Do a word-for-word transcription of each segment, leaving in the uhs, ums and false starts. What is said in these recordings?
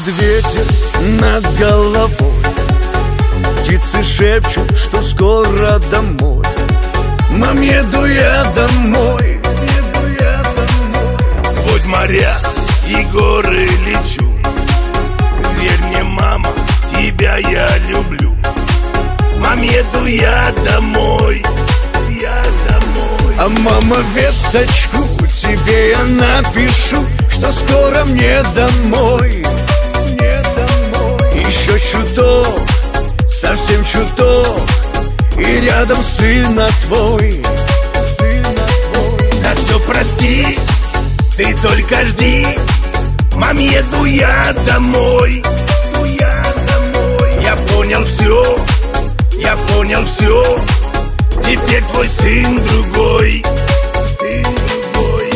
ветер над головой, птицы шепчут, что скоро домой. Мам, еду я домой, еду я домой. Сквозь моря и горы лечу. Верь мне, мама, тебя я люблю. Мам, еду я домой, я домой. А мама, весточку тебе я напишу, что скоро мне домой, мне домой. Еще чуток, совсем чуток, и рядом сына твой, сына твой. За все прости, ты только жди. Мам, еду я домой, я домой. Я понял все, я понял все. Теперь твой сын другой, сын другой.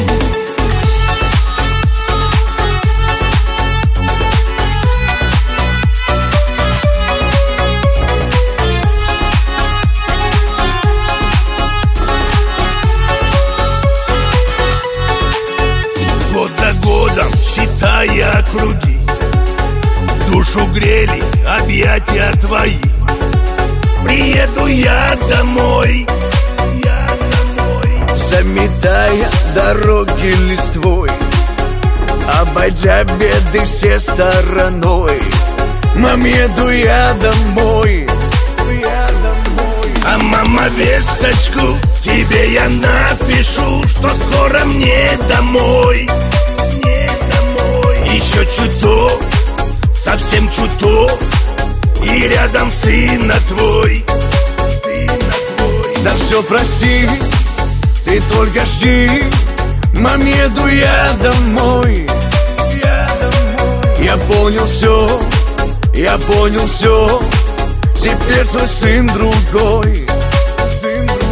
Год за годом, считая круги, душу грели объятия твои. Приеду я домой, я домой. Заметая дороги листвой, обойдя беды все стороной. Мам, еду я домой, я домой. А мама, весточку тебе я напишу, что скоро мне домой, мне домой. Еще чуток, совсем чуток, и рядом сына твой, сына твой. За все прости, ты только жди. Мам, еду я домой, я домой. я понял все, я понял все. Теперь твой сын другой, сын другой.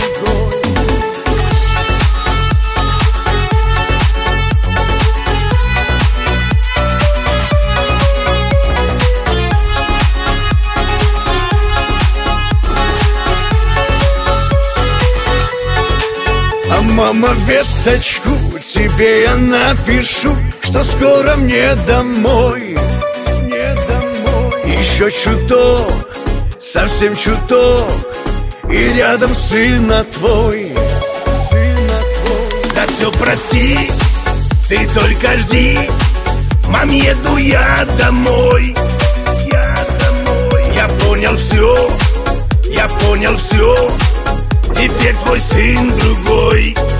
А мама, весточку тебе я напишу, что скоро мне домой, мне домой. Еще чуток, совсем чуток, и рядом сына твой, сына твой. За все прости, ты только жди. Мам, еду я домой, я домой. Я понял все, я понял все. Теперь твой сын другой.